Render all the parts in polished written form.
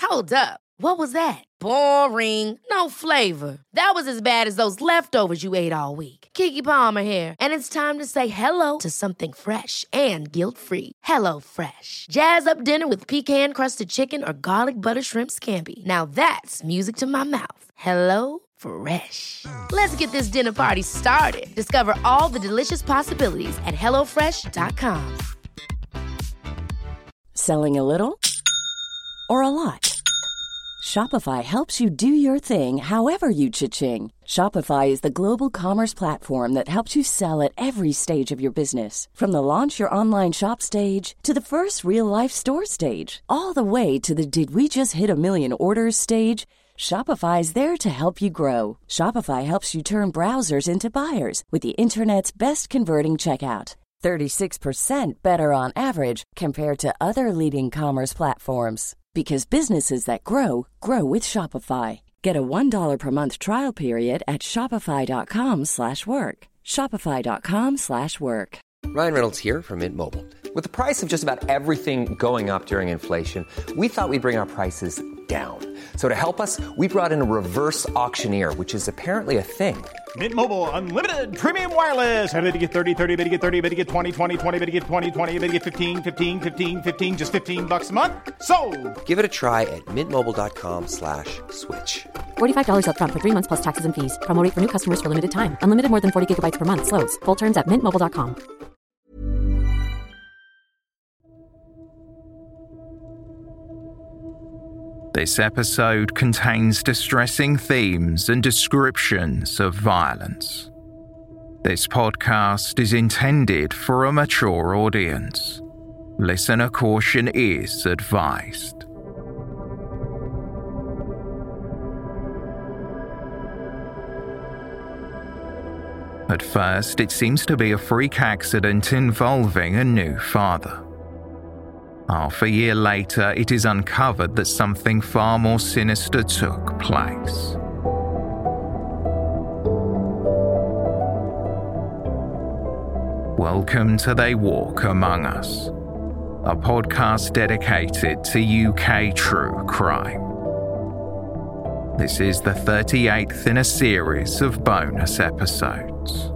Hold up. What was that? Boring. No flavor. That was as bad as those leftovers you ate all week. Keke Palmer here, and it's time to say hello to something fresh and guilt-free. Hello Fresh. Jazz up dinner with pecan-crusted chicken or garlic butter shrimp scampi. Now that's music to my mouth. Hello Fresh. Let's get this dinner party started. Discover all the delicious possibilities at hellofresh.com. Selling a little or a lot? Shopify helps you do your thing however you cha-ching. Shopify is the global commerce platform that helps you sell at every stage of your business. From the launch your online shop stage to the first real-life store stage, all the way to the did we just hit a million orders stage. Shopify is there to help you grow. Shopify helps you turn browsers into buyers with the internet's best converting checkout. 36% better on average compared to other leading commerce platforms. Because businesses that grow, grow with Shopify. Get a $1 per month trial period at shopify.com/work. Shopify.com/work. Ryan Reynolds here from Mint Mobile. With the price of just about everything going up during inflation, we thought we'd bring our prices down. So to help us, we brought in a reverse auctioneer, which is apparently a thing. Mint Mobile Unlimited Premium Wireless. How to get 30, 30, bit to get 30, bit to get 20, 20, 20, bit to get 20, 20, bit to get 15, 15, 15, 15, just $15 a month? Sold! Give it a try at mintmobile.com/switch. $45 up front for 3 months plus taxes and fees. Promo rate for new customers for limited time. Unlimited more than 40 gigabytes per month. Slows full terms at mintmobile.com. This episode contains distressing themes and descriptions of violence. This podcast is intended for a mature audience. Listener caution is advised. At first, it seems to be a freak accident involving a new father. Half a year later, it is uncovered that something far more sinister took place. Welcome to They Walk Among Us, a podcast dedicated to UK true crime. This is the 38th in a series of bonus episodes.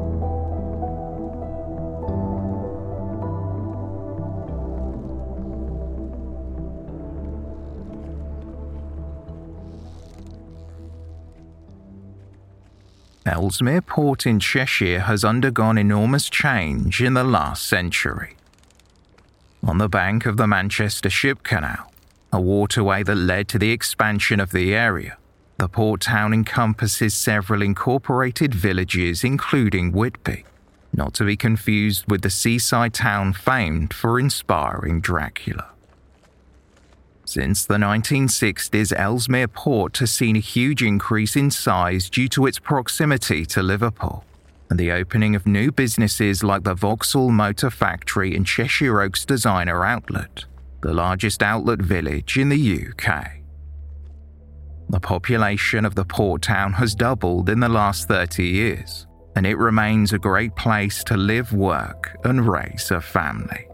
Ellesmere Port in Cheshire has undergone enormous change in the last century. On the bank of the Manchester Ship Canal, a waterway that led to the expansion of the area, the port town encompasses several incorporated villages including Whitby, not to be confused with the seaside town famed for inspiring Dracula. Since the 1960s, Ellesmere Port has seen a huge increase in size due to its proximity to Liverpool and the opening of new businesses like the Vauxhall Motor Factory and Cheshire Oaks Designer Outlet, the largest outlet village in the UK. The population of the port town has doubled in the last 30 years, and it remains a great place to live, work, and raise a family.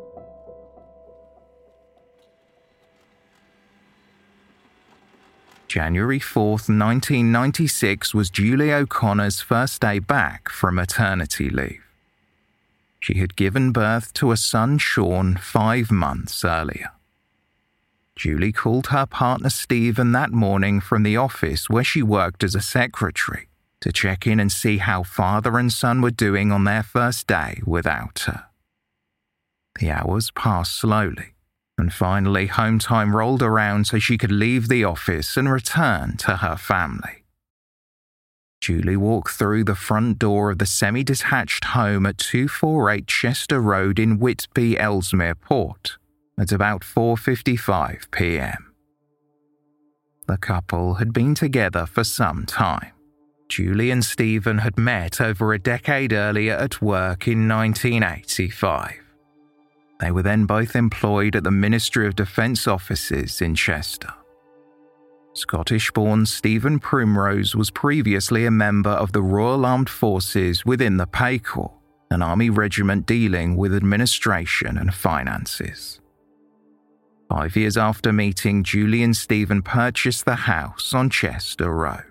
January 4th, 1996 was Julie O'Connor's first day back from maternity leave. She had given birth to a son, Sean, 5 months earlier. Julie called her partner Stephen that morning from the office where she worked as a secretary to check in and see how father and son were doing on their first day without her. The hours passed slowly. And finally, home time rolled around so she could leave the office and return to her family. Julie walked through the front door of the semi-detached home at 248 Chester Road in Whitby, Ellesmere Port, at about 4:55 p.m. The couple had been together for some time. Julie and Stephen had met over a decade earlier at work in 1985. They were then both employed at the Ministry of Defence offices in Chester. Scottish-born Stephen Primrose was previously a member of the Royal Armed Forces within the Pay Corps, an army regiment dealing with administration and finances. 5 years after meeting, Julie and Stephen purchased the house on Chester Road.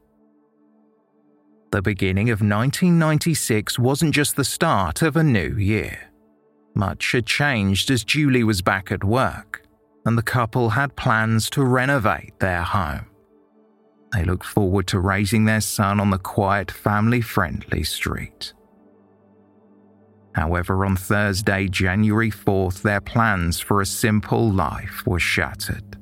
The beginning of 1996 wasn't just the start of a new year. Much had changed as Julie was back at work, and the couple had plans to renovate their home. They looked forward to raising their son on the quiet, family-friendly street. However, on Thursday, January 4th, their plans for a simple life were shattered.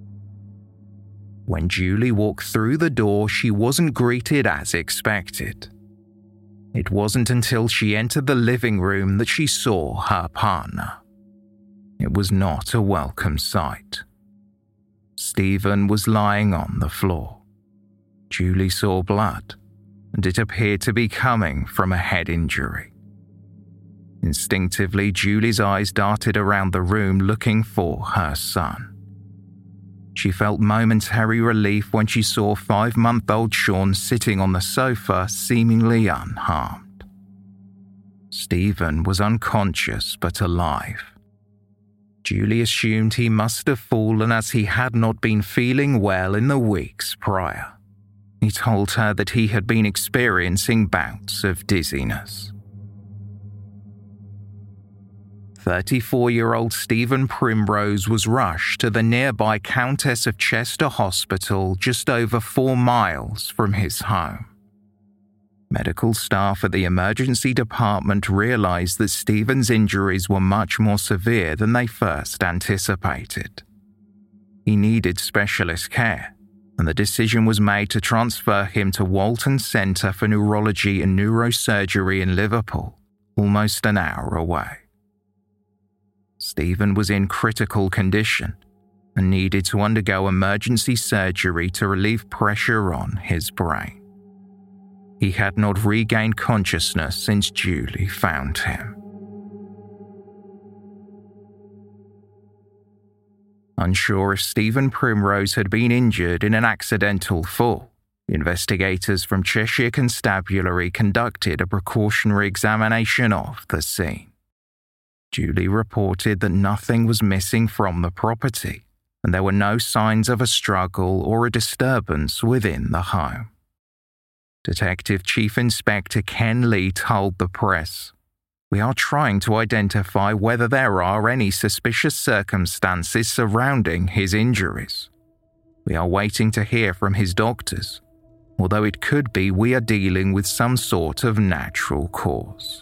When Julie walked through the door, she wasn't greeted as expected. It wasn't until she entered the living room that she saw her partner. It was not a welcome sight. Stephen was lying on the floor. Julie saw blood, and it appeared to be coming from a head injury. Instinctively, Julie's eyes darted around the room looking for her son. She felt momentary relief when she saw 5-month-old Sean sitting on the sofa, seemingly unharmed. Stephen was unconscious but alive. Julie assumed he must have fallen as he had not been feeling well in the weeks prior. He told her that he had been experiencing bouts of dizziness. 34-year-old Stephen Primrose was rushed to the nearby Countess of Chester Hospital just over 4 miles from his home. Medical staff at the emergency department realized that Stephen's injuries were much more severe than they first anticipated. He needed specialist care, and the decision was made to transfer him to Walton Centre for Neurology and Neurosurgery in Liverpool, almost an hour away. Stephen was in critical condition and needed to undergo emergency surgery to relieve pressure on his brain. He had not regained consciousness since Julie found him. Unsure if Stephen Primrose had been injured in an accidental fall, investigators from Cheshire Constabulary conducted a precautionary examination of the scene. Julie reported that nothing was missing from the property, and there were no signs of a struggle or a disturbance within the home. Detective Chief Inspector Ken Lee told the press, "We are trying to identify whether there are any suspicious circumstances surrounding his injuries. We are waiting to hear from his doctors, although it could be we are dealing with some sort of natural cause."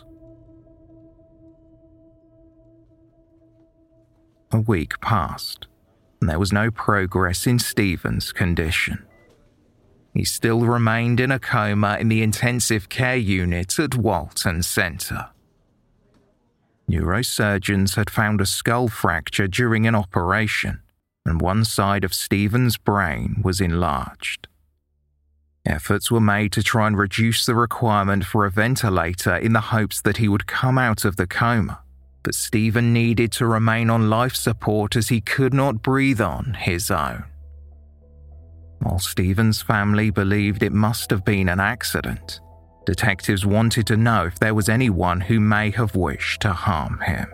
A week passed, and there was no progress in Stephen's condition. He still remained in a coma in the intensive care unit at Walton Centre. Neurosurgeons had found a skull fracture during an operation, and one side of Stephen's brain was enlarged. Efforts were made to try and reduce the requirement for a ventilator in the hopes that he would come out of the coma, but Stephen needed to remain on life support as he could not breathe on his own. While Stephen's family believed it must have been an accident, detectives wanted to know if there was anyone who may have wished to harm him.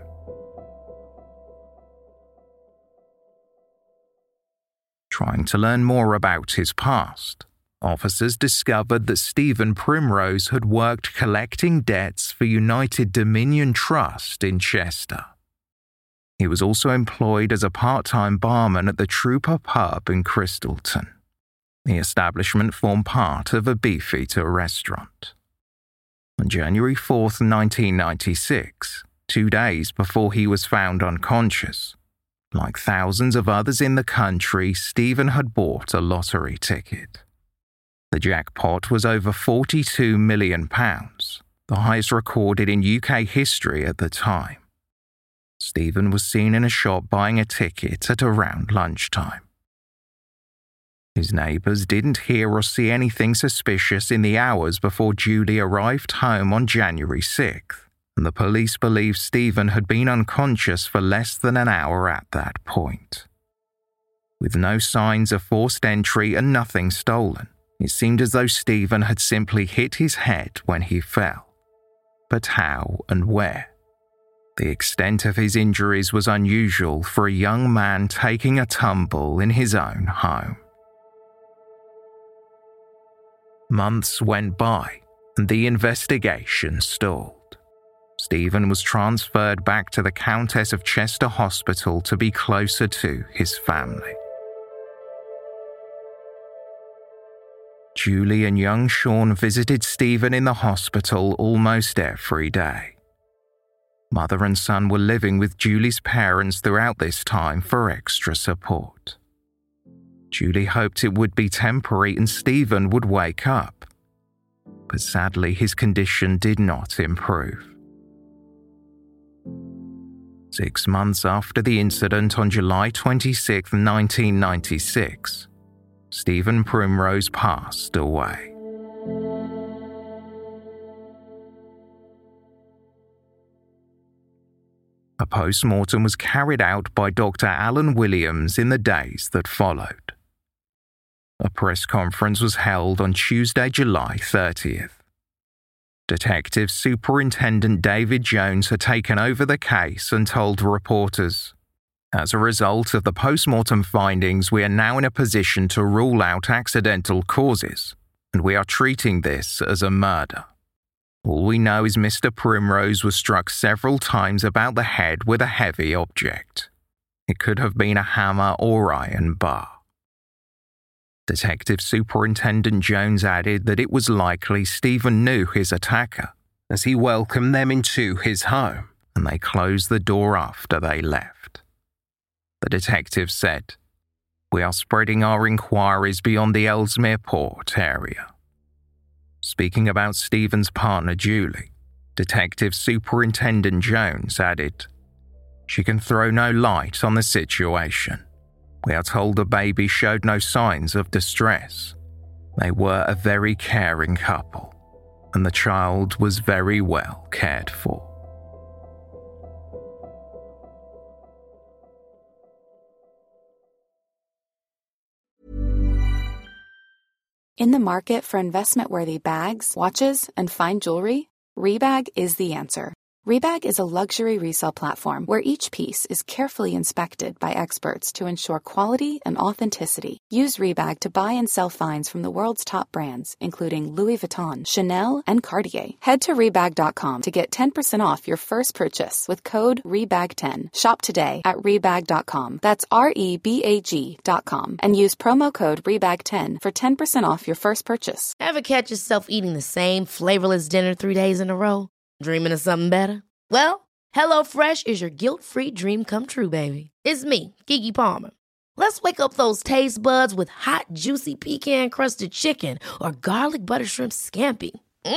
Trying to learn more about his past, officers discovered that Stephen Primrose had worked collecting debts for United Dominion Trust in Chester. He was also employed as a part-time barman at the Trooper Pub in Crystalton. The establishment formed part of a Beefeater restaurant. On January 4th, 1996, 2 days before he was found unconscious, like thousands of others in the country, Stephen had bought a lottery ticket. The jackpot was over £42 million, the highest recorded in UK history at the time. Stephen was seen in a shop buying a ticket at around lunchtime. His neighbours didn't hear or see anything suspicious in the hours before Julie arrived home on January 6th, and the police believe Stephen had been unconscious for less than an hour at that point. With no signs of forced entry and nothing stolen, it seemed as though Stephen had simply hit his head when he fell. But how and where? The extent of his injuries was unusual for a young man taking a tumble in his own home. Months went by, and the investigation stalled. Stephen was transferred back to the Countess of Chester Hospital to be closer to his family. Julie and young Sean visited Stephen in the hospital almost every day. Mother and son were living with Julie's parents throughout this time for extra support. Julie hoped it would be temporary and Stephen would wake up. But sadly, his condition did not improve. 6 months after the incident on July 26, 1996, Stephen Primrose passed away. A post-mortem was carried out by Dr. Alan Williams in the days that followed. A press conference was held on Tuesday, July 30th. Detective Superintendent David Jones had taken over the case and told reporters, "As a result of the post-mortem findings, we are now in a position to rule out accidental causes, and we are treating this as a murder. All we know is Mr. Primrose was struck several times about the head with a heavy object. It could have been a hammer or iron bar." Detective Superintendent Jones added that it was likely Stephen knew his attacker, as he welcomed them into his home, and they closed the door after they left. The detective said, "We are spreading our inquiries beyond the Ellesmere Port area." Speaking about Stephen's partner Julie, Detective Superintendent Jones added, "She can throw no light on the situation. We are told the baby showed no signs of distress. They were a very caring couple, and the child was very well cared for." In the market for investment-worthy bags, watches, and fine jewelry, Rebag is the answer. Rebag is a luxury resale platform where each piece is carefully inspected by experts to ensure quality and authenticity. Use Rebag to buy and sell finds from the world's top brands, including Louis Vuitton, Chanel, and Cartier. Head to Rebag.com to get 10% off your first purchase with code REBAG10. Shop today at Rebag.com. That's REBAG.com. And use promo code REBAG10 for 10% off your first purchase. Ever catch yourself eating the same flavorless dinner 3 days in a row? Dreaming of something better? Well, HelloFresh is your guilt-free dream come true, baby. It's me, Keke Palmer. Let's wake up those taste buds with hot, juicy pecan-crusted chicken or garlic butter shrimp scampi.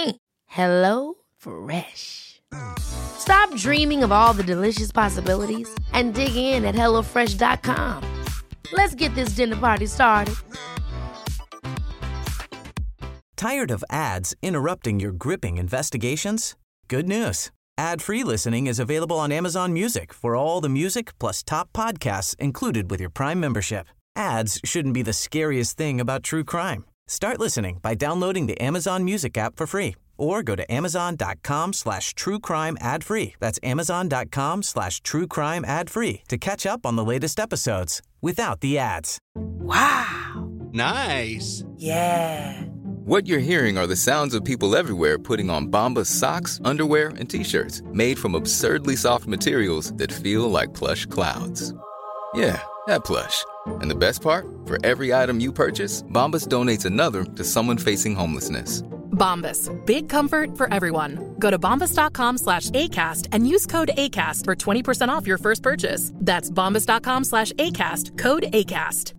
HelloFresh. Stop dreaming of all the delicious possibilities and dig in at HelloFresh.com. Let's get this dinner party started. Tired of ads interrupting your gripping investigations? Good news. Ad-free listening is available on Amazon Music for all the music plus top podcasts included with your Prime membership. Ads shouldn't be the scariest thing about true crime. Start listening by downloading the Amazon Music app for free or go to amazon.com/truecrime ad-free. That's amazon.com/truecrime ad-free to catch up on the latest episodes without the ads. Wow. Nice. Yeah. What you're hearing are the sounds of people everywhere putting on Bombas socks, underwear, and T-shirts made from absurdly soft materials that feel like plush clouds. Yeah, that plush. And the best part? For every item you purchase, Bombas donates another to someone facing homelessness. Bombas. Big comfort for everyone. Go to bombas.com/ACAST and use code ACAST for 20% off your first purchase. That's bombas.com/ACAST. Code ACAST.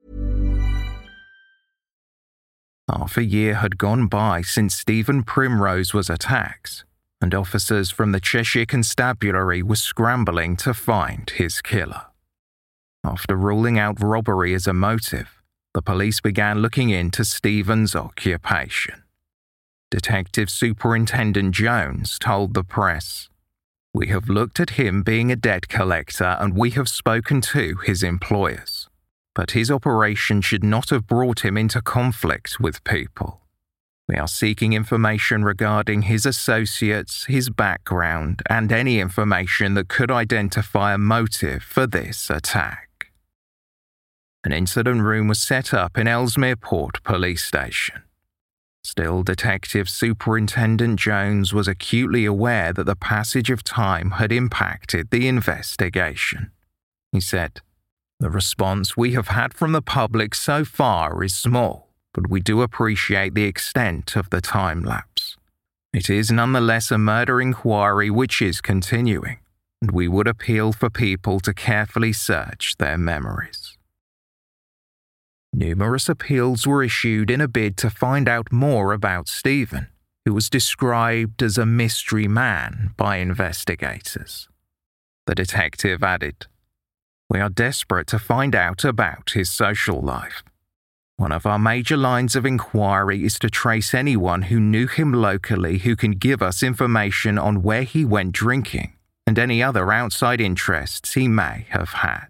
Half a year had gone by since Stephen Primrose was attacked, and officers from the Cheshire Constabulary were scrambling to find his killer. After ruling out robbery as a motive, the police began looking into Stephen's occupation. Detective Superintendent Jones told the press, "We have looked at him being a debt collector and we have spoken to his employers. But his operation should not have brought him into conflict with people. We are seeking information regarding his associates, his background, and any information that could identify a motive for this attack. An incident room was set up in Ellesmere Port Police Station. Still, Detective Superintendent Jones was acutely aware that the passage of time had impacted the investigation. He said, "The response we have had from the public so far is small, but we do appreciate the extent of the time lapse. It is nonetheless a murder inquiry which is continuing, and we would appeal for people to carefully search their memories." Numerous appeals were issued in a bid to find out more about Stephen, who was described as a mystery man by investigators. The detective added, "We are desperate to find out about his social life. One of our major lines of inquiry is to trace anyone who knew him locally who can give us information on where he went drinking and any other outside interests he may have had."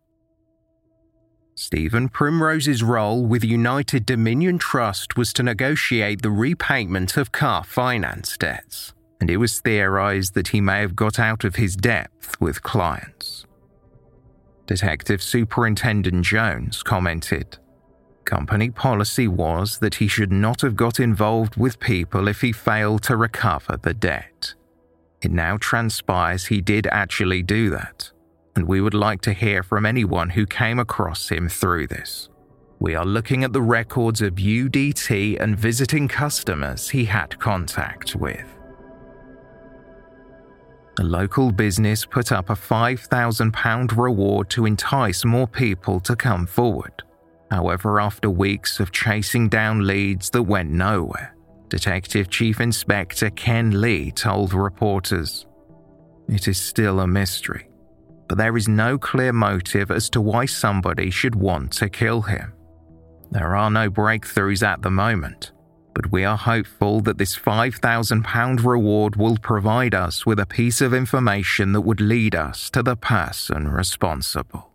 Stephen Primrose's role with United Dominion Trust was to negotiate the repayment of car finance debts, and it was theorized that he may have got out of his depth with clients. Detective Superintendent Jones commented, "Company policy was that he should not have got involved with people if he failed to recover the debt. It now transpires he did actually do that, and we would like to hear from anyone who came across him through this. We are looking at the records of UDT and visiting customers he had contact with." A local business put up a £5,000 reward to entice more people to come forward. However, after weeks of chasing down leads that went nowhere, Detective Chief Inspector Ken Lee told reporters, "It is still a mystery, but there is no clear motive as to why somebody should want to kill him. There are no breakthroughs at the moment, but we are hopeful that this £5,000 reward will provide us with a piece of information that would lead us to the person responsible."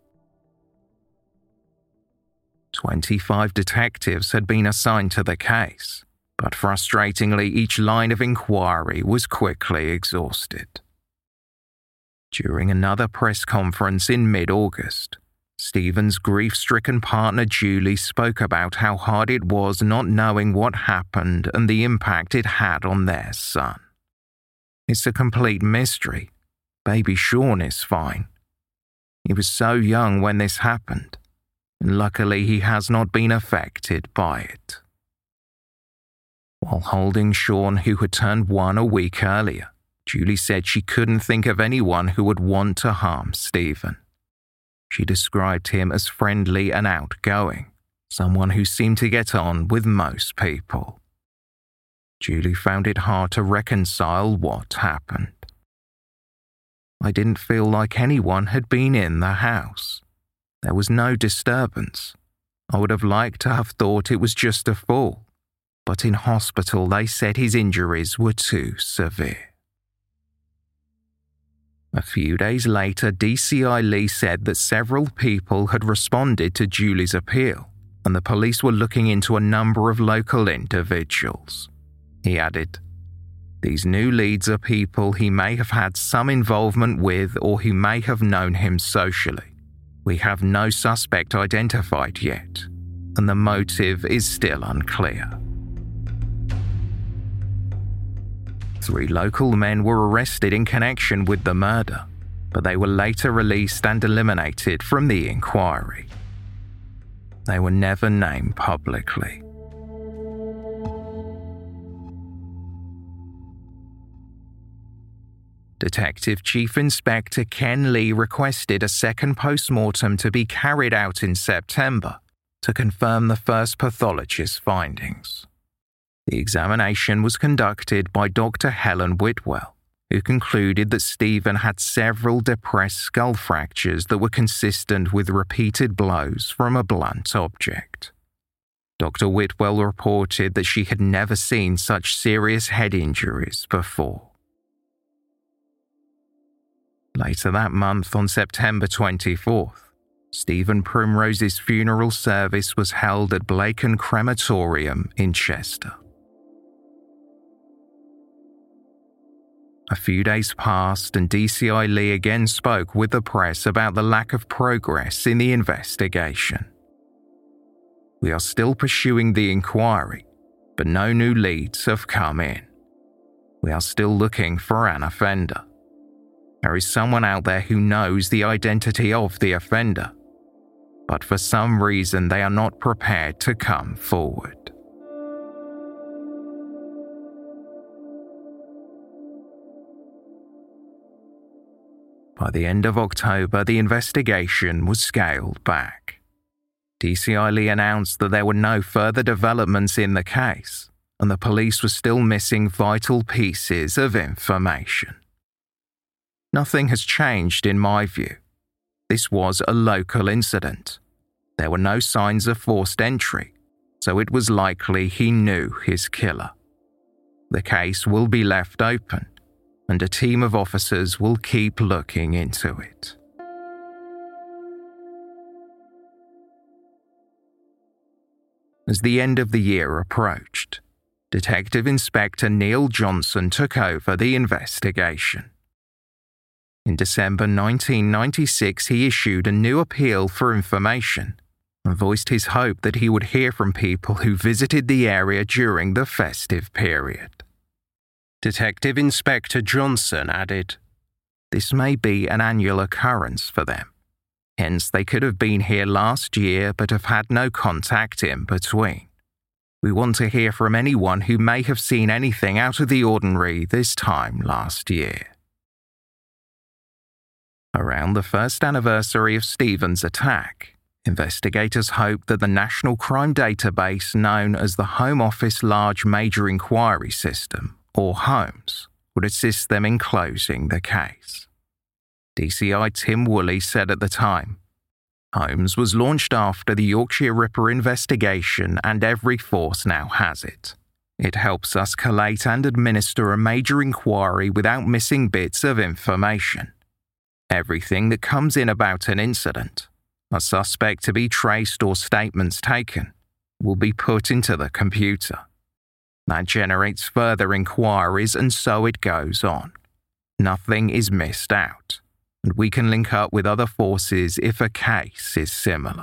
25 detectives had been assigned to the case, but frustratingly each line of inquiry was quickly exhausted. During another press conference in mid-August, Stephen's grief-stricken partner Julie spoke about how hard it was not knowing what happened and the impact it had on their son. "It's a complete mystery. Baby Sean is fine. He was so young when this happened, and luckily he has not been affected by it." While holding Sean, who had turned 1 a week earlier, Julie said she couldn't think of anyone who would want to harm Stephen. She described him as friendly and outgoing, someone who seemed to get on with most people. Julie found it hard to reconcile what happened. "I didn't feel like anyone had been in the house. There was no disturbance. I would have liked to have thought it was just a fall, but in hospital they said his injuries were too severe." A few days later, DCI Lee said that several people had responded to Julie's appeal, and the police were looking into a number of local individuals. He added, "These new leads are people he may have had some involvement with or who may have known him socially. We have no suspect identified yet, and the motive is still unclear." 3 local men were arrested in connection with the murder, but they were later released and eliminated from the inquiry. They were never named publicly. Detective Chief Inspector Ken Lee requested a second post-mortem to be carried out in September to confirm the first pathologist's findings. The examination was conducted by Dr. Helen Whitwell, who concluded that Stephen had several depressed skull fractures that were consistent with repeated blows from a blunt object. Dr. Whitwell reported that she had never seen such serious head injuries before. Later that month, on September 24th, Stephen Primrose's funeral service was held at Blacon Crematorium in Chester. A few days passed and DCI Lee again spoke with the press about the lack of progress in the investigation. We are still pursuing the inquiry, but no new leads have come in. We are still looking for an offender. There is someone out there who knows the identity of the offender, but for some reason they are not prepared to come forward. By the end of October, the investigation was scaled back. DCI Lee announced that there were no further developments in the case, and the police were still missing vital pieces of information. Nothing has changed in my view. This was a local incident. There were no signs of forced entry, so it was likely he knew his killer. The case will be left open, and a team of officers will keep looking into it. As the end of the year approached, Detective Inspector Neil Johnson took over the investigation. In December 1996, he issued a new appeal for information and voiced his hope that he would hear from people who visited the area during the festive period. Detective Inspector Johnson added, "This may be an annual occurrence for them. Hence, they could have been here last year but have had no contact in between. We want to hear from anyone who may have seen anything out of the ordinary this time last year." Around the first anniversary of Stephen's attack, investigators hoped that the National Crime Database known as the Home Office Large Major Inquiry System, or HOMES, would assist them in closing the case. DCI Tim Woolley said at the time, "HOMES was launched after the Yorkshire Ripper investigation and every force now has it. It helps us collate and administer a major inquiry without missing bits of information. Everything that comes in about an incident, a suspect to be traced or statements taken, will be put into the computer. That generates further inquiries and so it goes on. Nothing is missed out, and we can link up with other forces if a case is similar."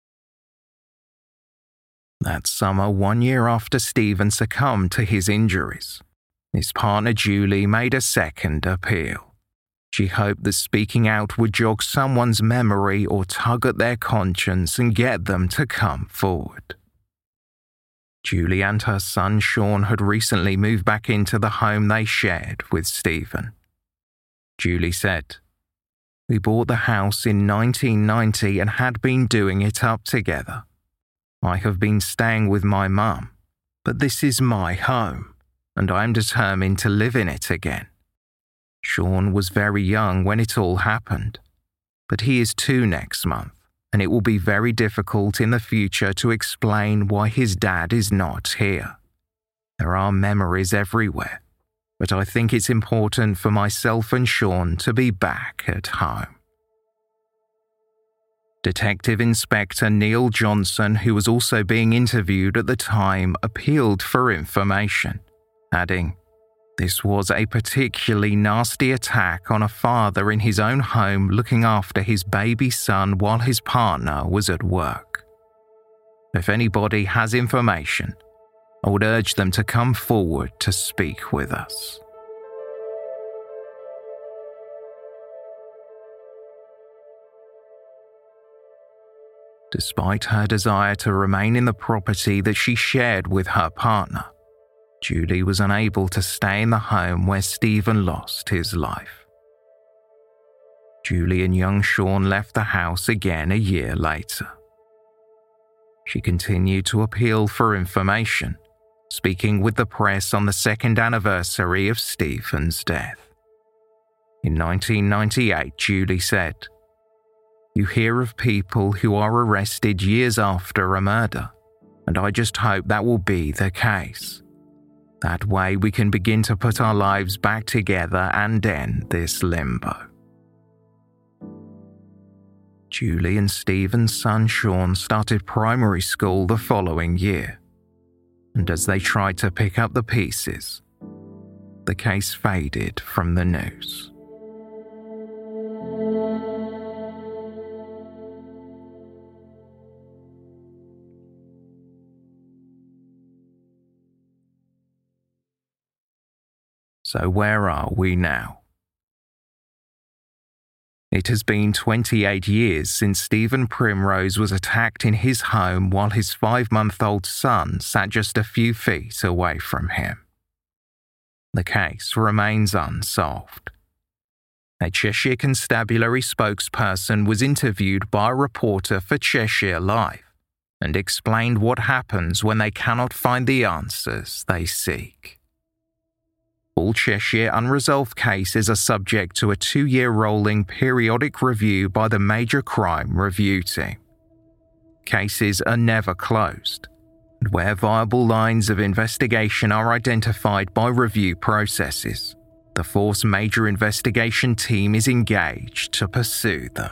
That summer, 1 year after Stephen succumbed to his injuries, his partner Julie made a second appeal. She hoped that speaking out would jog someone's memory or tug at their conscience and get them to come forward. Julie and her son Sean had recently moved back into the home they shared with Stephen. Julie said, "We bought the house in 1990 and had been doing it up together. I have been staying with my mum, but this is my home, and I am determined to live in it again. Sean was very young when it all happened, but he is 2 next month, and it will be very difficult in the future to explain why his dad is not here. There are memories everywhere, but I think it's important for myself and Sean to be back at home." Detective Inspector Neil Johnson, who was also being interviewed at the time, appealed for information, adding, "This was a particularly nasty attack on a father in his own home looking after his baby son while his partner was at work. If anybody has information, I would urge them to come forward to speak with us." Despite her desire to remain in the property that she shared with her partner, Julie was unable to stay in the home where Stephen lost his life. Julie and young Sean left the house again a year later. She continued to appeal for information, speaking with the press on the second anniversary of Stephen's death. In 1998, Julie said, "You hear of people who are arrested years after a murder, and I just hope that will be the case. That way we can begin to put our lives back together and end this limbo." Julie and Stephen's son Sean started primary school the following year, and as they tried to pick up the pieces, the case faded from the news. So where are we now? It has been 28 years since Stephen Primrose was attacked in his home while his 5-month-old son sat just a few feet away from him. The case remains unsolved. A Cheshire Constabulary spokesperson was interviewed by a reporter for Cheshire Live and explained what happens when they cannot find the answers they seek. All Cheshire unresolved cases are subject to a 2-year rolling periodic review by the Major Crime Review Team. Cases are never closed, and where viable lines of investigation are identified by review processes, the Force Major Investigation Team is engaged to pursue them.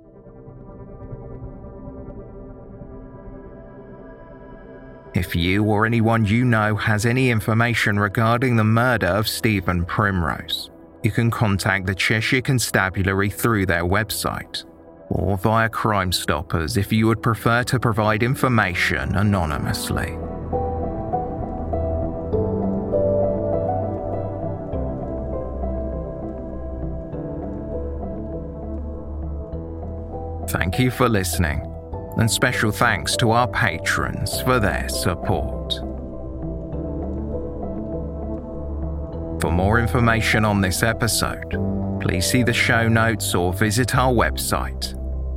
If you or anyone you know has any information regarding the murder of Stephen Primrose, you can contact the Cheshire Constabulary through their website, or via Crime Stoppers if you would prefer to provide information anonymously. Thank you for listening. And special thanks to our patrons for their support. For more information on this episode, please see the show notes or visit our website,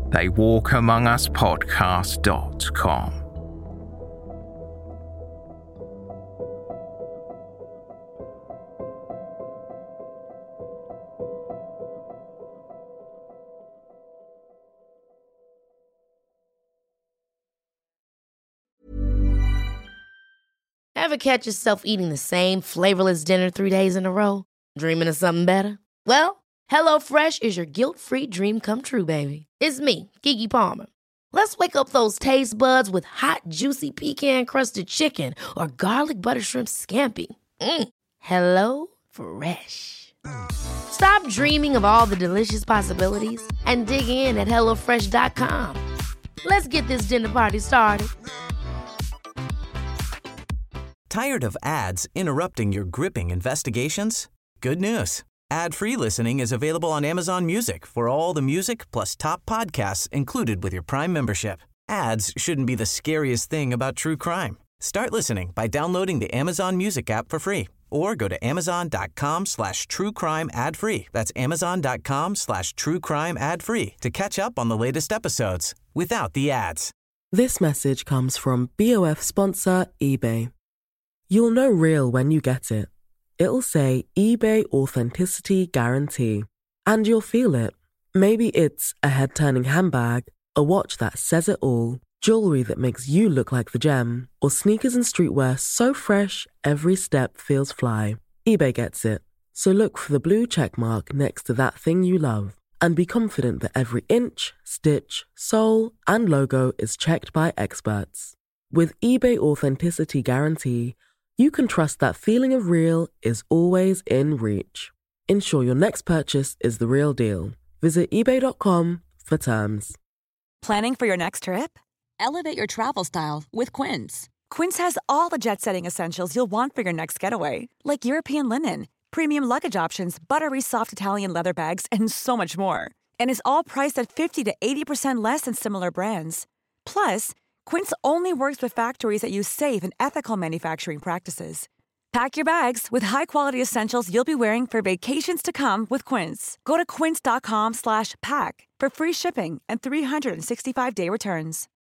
theywalkamonguspodcast.com. Ever catch yourself eating the same flavorless dinner 3 days in a row? Dreaming of something better? Well, HelloFresh is your guilt-free dream come true, baby. It's me, Keke Palmer. Let's wake up those taste buds with hot, juicy pecan-crusted chicken or garlic butter shrimp scampi. Hello Fresh. Stop dreaming of all the delicious possibilities and dig in at HelloFresh.com. Let's get this dinner party started. Tired of ads interrupting your gripping investigations? Good news. Ad-free listening is available on Amazon Music for all the music plus top podcasts included with your Prime membership. Ads shouldn't be the scariest thing about true crime. Start listening by downloading the Amazon Music app for free or go to amazon.com/truecrime ad-free. That's amazon.com/truecrime ad-free to catch up on the latest episodes without the ads. This message comes from BOF sponsor eBay. You'll know real when you get it. It'll say eBay Authenticity Guarantee. And you'll feel it. Maybe it's a head-turning handbag, a watch that says it all, jewelry that makes you look like the gem, or sneakers and streetwear so fresh every step feels fly. eBay gets it. So look for the blue check mark next to that thing you love and be confident that every inch, stitch, sole, and logo is checked by experts. With eBay Authenticity Guarantee, you can trust that feeling of real is always in reach. Ensure your next purchase is the real deal. Visit eBay.com for terms. Planning for your next trip? Elevate your travel style with Quince. Quince has all the jet-setting essentials you'll want for your next getaway, like European linen, premium luggage options, buttery soft Italian leather bags, and so much more. And is all priced at 50 to 80% less than similar brands. Plus, Quince only works with factories that use safe and ethical manufacturing practices. Pack your bags with high-quality essentials you'll be wearing for vacations to come with Quince. Go to quince.com/pack for free shipping and 365-day returns.